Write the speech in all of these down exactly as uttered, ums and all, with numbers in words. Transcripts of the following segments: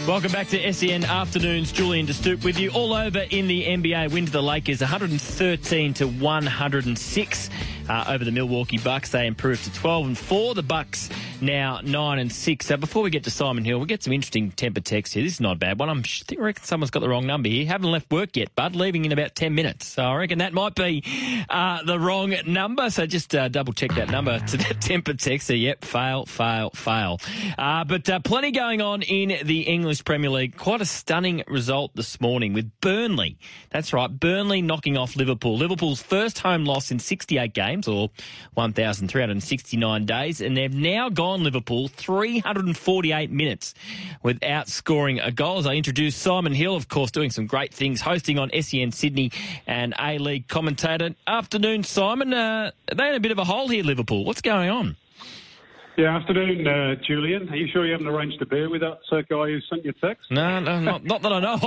Welcome back to S E N Afternoons. Julian De Stoop with you. All over in the N B A. Win to the Lakers, one hundred thirteen to one hundred six uh, over the Milwaukee Bucks. They improved to twelve and four. The Bucks now nine and six. So before we get to Simon Hill, we'll get some interesting temper text here. This is not a bad one. I'm, I think I reckon someone's got the wrong number here. Haven't left work yet, bud. Leaving in about ten minutes. So I reckon that might be uh, the wrong number. So just uh, double check that number to that temper text. So yep, fail, fail, fail. Uh, but uh, plenty going on in the English Premier League. Quite a stunning result this morning with Burnley. That's right, Burnley knocking off Liverpool. Liverpool's first home loss in sixty-eight games, or one thousand three hundred sixty-nine days, and they've now gone, Liverpool, three hundred forty-eight minutes without scoring a goal. As I introduced Simon Hill, of course, doing some great things, hosting on S E N Sydney and A-League commentator. Afternoon, Simon. Uh, they're in a bit of a hole here, Liverpool. What's going on? Yeah, afternoon, uh, Julian. Are you sure you haven't arranged a beer with that uh, guy who sent you a text? No, no, not, not that I know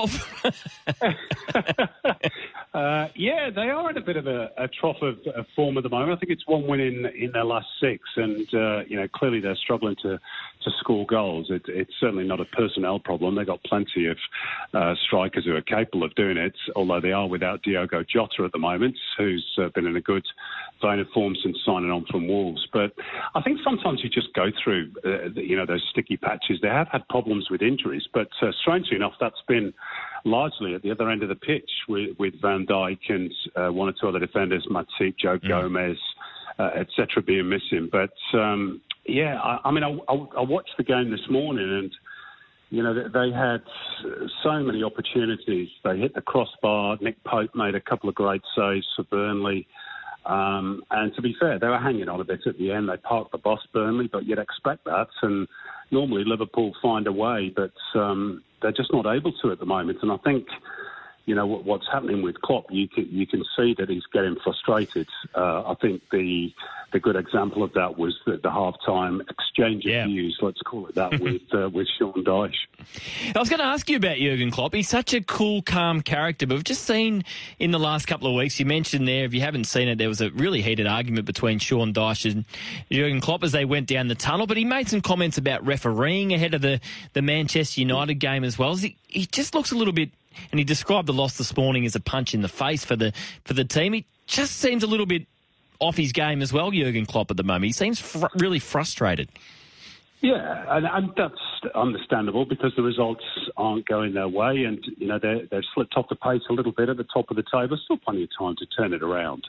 of. uh, yeah, they are in a bit of a, a trough of, of form at the moment. I think it's one win in, in their last six, and uh, you know, clearly they're struggling to, to score goals. It, it's certainly not a personnel problem. They've got plenty of uh, strikers who are capable of doing it, although they are without Diogo Jota at the moment, who's uh, been in a good vein of form since signing on from Wolves. But I think sometimes you just go through, uh, the, you know, those sticky patches. They have had problems with injuries, but uh, strangely enough, that's been largely at the other end of the pitch with, with Van Dijk and uh, one or two other defenders, Matip, Joe mm. Gomez, uh, et cetera, being missing. But um, yeah, I, I mean, I, I, I watched the game this morning, and you know, they had so many opportunities. They hit the crossbar. Nick Pope made a couple of great saves for Burnley. Um, and to be fair, they were hanging on a bit at the end. They parked the bus, Burnley, but you'd expect that. And normally Liverpool find a way, but um, they're just not able to at the moment. And I think, you know, what, what's happening with Klopp, you can, you can see that he's getting frustrated. Uh, I think the the good example of that was the, the half-time exchange of yeah. views, let's call it that, with uh, with Sean Dyche. I was going to ask you about Jurgen Klopp. He's such a cool, calm character, but we've just seen in the last couple of weeks, you mentioned there, if you haven't seen it, there was a really heated argument between Sean Dyche and Jurgen Klopp as they went down the tunnel, but he made some comments about refereeing ahead of the, the Manchester United game as well. He, he just looks a little bit, and he described the loss this morning as a punch in the face for the for the team. He just seems a little bit off his game as well, Jurgen Klopp, at the moment. He seems fr- really frustrated. Yeah, and, and that's understandable because the results aren't going their way, and you know they've slipped off the pace a little bit at the top of the table. Still plenty of time to turn it around,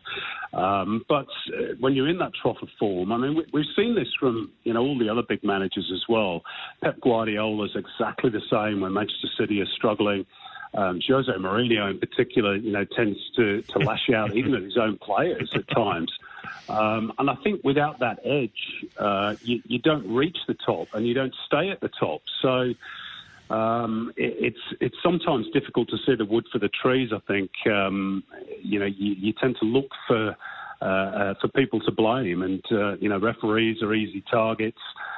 um, but uh, when you're in that trough of form, I mean, we, we've seen this from you know all the other big managers as well. Pep Guardiola's exactly the same when Manchester City is struggling. Um, Jose Mourinho, in particular, you know, tends to, to lash out even at his own players at times. Um, and I think without that edge, uh, you, you don't reach the top and you don't stay at the top. So um, it, it's it's sometimes difficult to see the wood for the trees. I think um, you know you, you tend to look for uh, uh, for people to blame, and uh, you know referees are easy targets.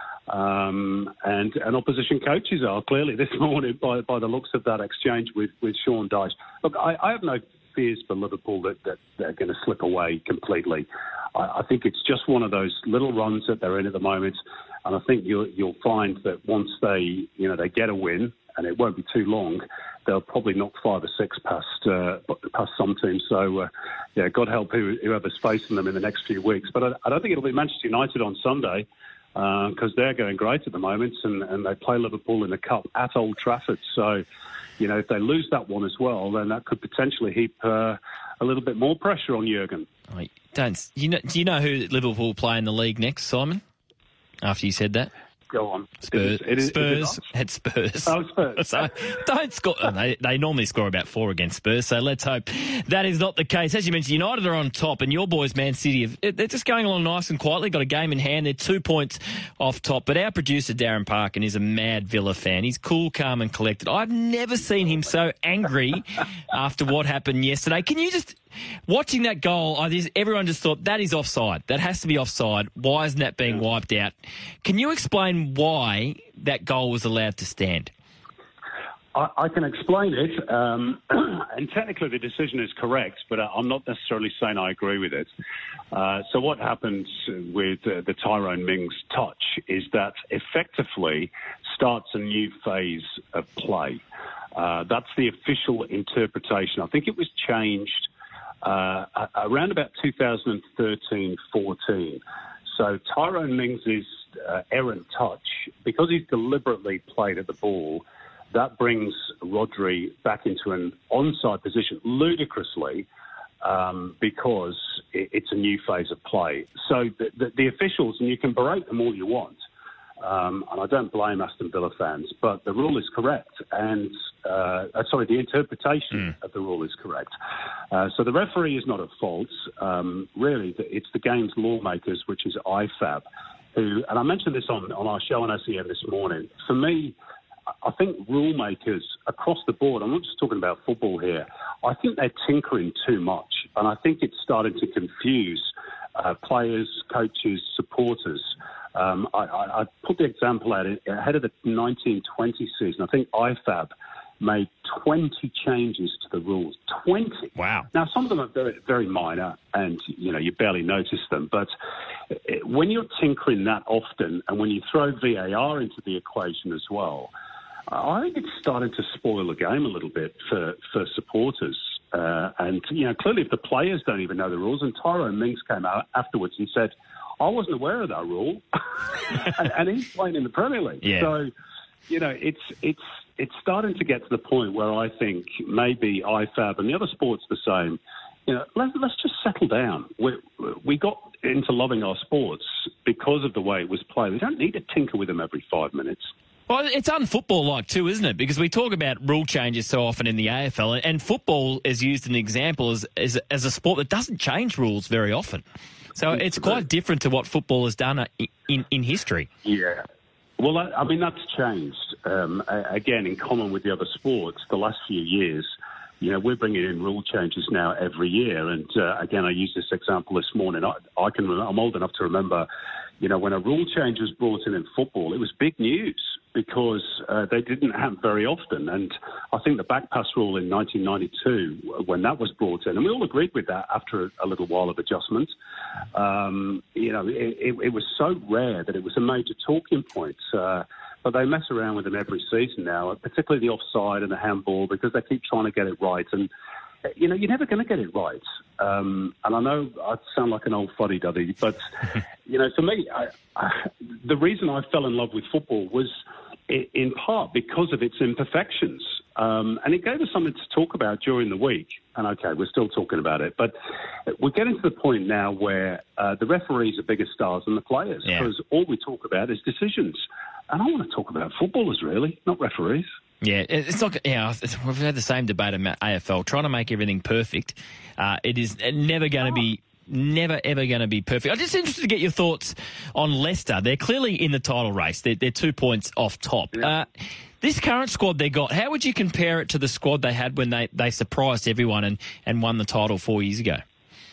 Um, and, and opposition coaches are clearly this morning by, by the looks of that exchange with, with Sean Dyche. Look, I, I have no fears for Liverpool that, that they're going to slip away completely. I, I think it's just one of those little runs that they're in at the moment, and I think you'll, you'll find that once they, you know, they get a win, and it won't be too long, they'll probably knock five or six past uh, past some teams. So, uh, yeah, God help who, whoever's facing them in the next few weeks. But I, I don't think it'll be Manchester United on Sunday, because uh, they're going great at the moment, and, and they play Liverpool in the Cup at Old Trafford. So, you know, if they lose that one as well, then that could potentially heap uh, a little bit more pressure on Jurgen. Oh, don't you know? Do you know who Liverpool play in the league next, Simon? After you said that. Go on. Spurs. It is, it is, Spurs. it Had Spurs. Oh, Spurs. So don't score. Oh, they, they normally score about four against Spurs, so let's hope that is not the case. As you mentioned, United are on top, and your boys, Man City, have, they're just going along nice and quietly. Got a game in hand. They're two points off top. But our producer, Darren Parkin, is a mad Villa fan. He's cool, calm, and collected. I've never seen him so angry after what happened yesterday. Can you just... Watching that goal, I just, everyone just thought, that is offside. That has to be offside. Why isn't that being wiped out? Can you explain why that goal was allowed to stand? I, I can explain it, um, and technically the decision is correct, but I'm not necessarily saying I agree with it. Uh, so what happens with uh, the Tyrone Mings touch is that effectively starts a new phase of play. Uh, that's the official interpretation. I think it was changed uh, around about two thousand thirteen fourteen. So Tyrone Mings' uh, errant touch, because he's deliberately played at the ball, that brings Rodri back into an onside position ludicrously um, because it, it's a new phase of play. So the, the, the officials, and you can berate them all you want, um, and I don't blame Aston Villa fans, but the rule is correct. And, uh, sorry, the interpretation mm. of the rule is correct. Uh, so the referee is not at fault. Um, really, it's the game's lawmakers, which is I F A B, who, and I mentioned this on, on our show on S E N this morning, for me, I think rule makers across the board, I'm not just talking about football here, I think they're tinkering too much. And I think it's starting to confuse uh, players, coaches, supporters. Um, I, I, I put the example out ahead of the nineteen twenty season. I think I F A B made twenty changes to the rules. twenty. Wow. Now, some of them are very, very minor and, you know, you barely notice them. But when you're tinkering that often and when you throw V A R into the equation as well, I think it's starting to spoil the game a little bit for, for supporters. Uh, and, you know, clearly if the players don't even know the rules, and Tyrone Mings came out afterwards and said, I wasn't aware of that rule. and, and he's playing in the Premier League. Yeah. So, you know, it's it's it's starting to get to the point where I think maybe I F A B and the other sports the same. You know, let, let's just settle down. We, we got into loving our sports because of the way it was played. We don't need to tinker with them every five minutes. Well, it's unfootball-like too, isn't it? Because we talk about rule changes so often in the A F L, and football is used as an example as, as, as a sport that doesn't change rules very often. So it's quite different to what football has done in, in history. Yeah. Well, I, I mean, that's changed. Um, again, in common with the other sports, the last few years, you know, we're bringing in rule changes now every year. And uh, again, I used this example this morning. I, I can, I'm old enough to remember, you know, when a rule change was brought in in football, it was big news because uh, they didn't happen very often. And I think the back pass rule in nineteen ninety-two, when that was brought in, and we all agreed with that after a, a little while of adjustment, um, you know, it, it, it was so rare that it was a major talking point. Uh, but they mess around with them every season now, particularly the offside and the handball, because they keep trying to get it right. And you know, you're never going to get it right. Um, and I know I sound like an old fuddy-duddy, but, you know, for me, I, I, the reason I fell in love with football was in part because of its imperfections. Um, and it gave us something to talk about during the week. And, OK, we're still talking about it. But we're getting to the point now where uh, the referees are bigger stars than the players because yeah. all we talk about is decisions. And I want to talk about footballers, really, not referees. Yeah, it's like, you know, we've had the same debate in A F L, trying to make everything perfect. Uh, it is never going to be, never, ever going to be perfect. I'm just interested to get your thoughts on Leicester. They're clearly in the title race. They're, they're two points off top. Yeah. Uh, this current squad they got, how would you compare it to the squad they had when they, they surprised everyone and, and won the title four years ago?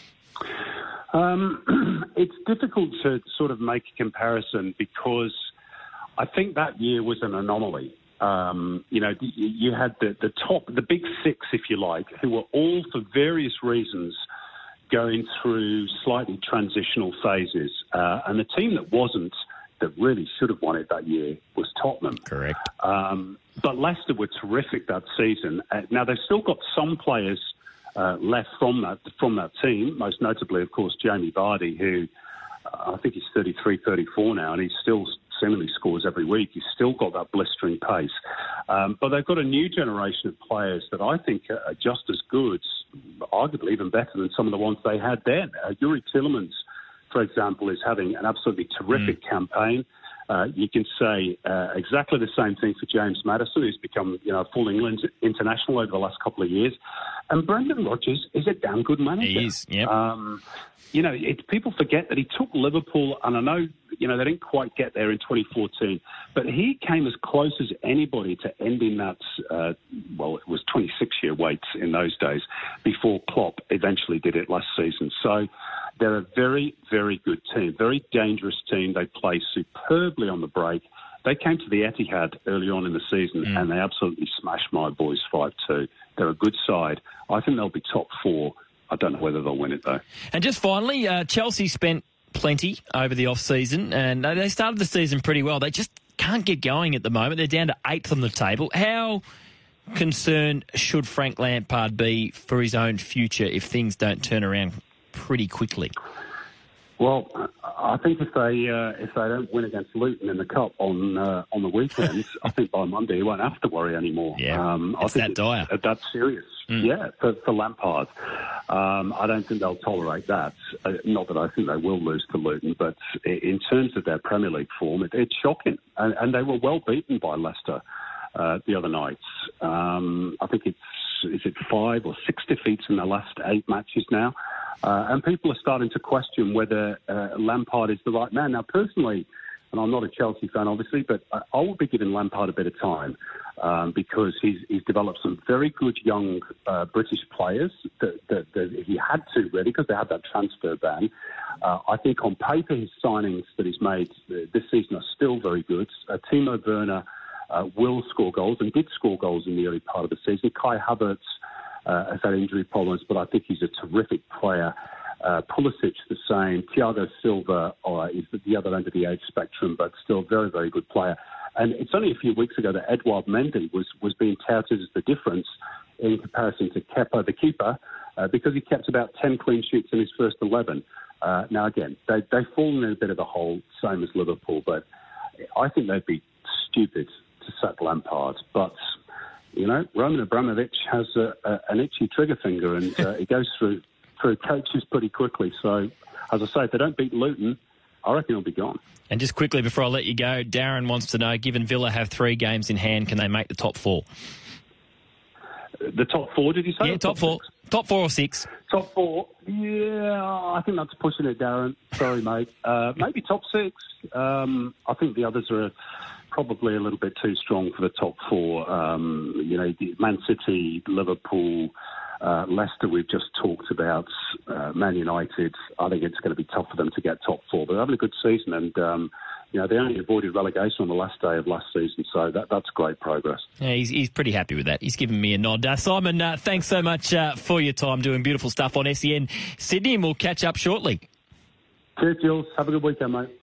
Um, it's difficult to sort of make a comparison because I think that year was an anomaly. Um, you know, you had the, the top, the big six, if you like, who were all for various reasons going through slightly transitional phases. Uh, and the team that wasn't, that really should have won it that year, was Tottenham. Correct. Um, but Leicester were terrific that season. Uh, now, they've still got some players uh, left from that from that team, most notably, of course, Jamie Vardy, who uh, I think he's thirty-three, thirty-four now, and he's still seemingly scores every week. He's still got that blistering pace. Um, but they've got a new generation of players that I think are just as good, arguably even better than some of the ones they had then. Uh, Yuri Tielemans, for example, is having an absolutely terrific mm. campaign. Uh, you can say uh, exactly the same thing for James Maddison, who's become, you know, a full England international over the last couple of years. And Brendan Rodgers is a damn good manager. He is, yep. Um, you know, it, people forget that he took Liverpool, and I know, you know, they didn't quite get there in twenty fourteen, but he came as close as anybody to ending that, uh, well, it was twenty-six-year wait in those days, before Klopp eventually did it last season. So they're a very, very good team, very dangerous team. They play superbly on the break. They came to the Etihad early on in the season, mm. and they absolutely smashed my boys five two. They're a good side. I think they'll be top four. I don't know whether they'll win it, though. And just finally, uh, Chelsea spent plenty over the off-season, and they started the season pretty well. They just can't get going at the moment. They're down to eighth on the table. How concerned should Frank Lampard be for his own future if things don't turn around pretty quickly? Well, I think if they uh, if they don't win against Luton in the Cup on uh, on the weekend, I think by Monday he won't have to worry anymore. Yeah, um, it's I think that dire. It's, that's serious. Mm. Yeah, for, for Lampard. Um, I don't think they'll tolerate that. Uh, not that I think they will lose to Luton, but in terms of their Premier League form, it, it's shocking. And, and they were well beaten by Leicester uh, the other night. Um, I think it's is it five or six defeats in the last eight matches now. Uh, and people are starting to question whether uh, Lampard is the right man. Now, personally, and I'm not a Chelsea fan, obviously, but I, I will be giving Lampard a bit of time um, because he's, he's developed some very good young uh, British players that, that, that he had to, really, because they had that transfer ban. Uh, I think on paper his signings that he's made this season are still very good. Uh, Timo Werner uh, will score goals and did score goals in the early part of the season. Kai Havertz Uh, has had injury problems, but I think he's a terrific player. Uh, Pulisic the same. Thiago Silva uh, is at the other end of the age spectrum, but still a very, very good player. And it's only a few weeks ago that Edouard Mendy was, was being touted as the difference in comparison to Kepa, the keeper, uh, because he kept about ten clean sheets in his first eleven. Uh, now, again, they, they've fallen in a bit of a hole, same as Liverpool, but I think they'd be stupid to sack Lampard. But you know, Roman Abramovich has a, a, an itchy trigger finger, and uh, he goes through through coaches pretty quickly. So, as I say, if they don't beat Luton, I reckon he'll be gone. And just quickly before I let you go, Darren wants to know, given Villa have three games in hand, can they make the top four? The top four, did you say? Yeah, top, top four. Six? Top four or six? Top four. Yeah, I think that's pushing it, Darren. Sorry, mate. Uh, maybe top six. Um, I think the others are probably a little bit too strong for the top four. Um, you know, Man City, Liverpool, uh, Leicester we've just talked about, uh, Man United. I think it's going to be tough for them to get top four. But they're having a good season, and um, you know, they only avoided relegation on the last day of last season, so that, that's great progress. Yeah, he's, he's pretty happy with that. He's given me a nod. Uh, Simon, uh, thanks so much uh, for your time doing beautiful stuff on S E N Sydney, and we'll catch up shortly. Cheers, Jules. Have a good weekend, mate.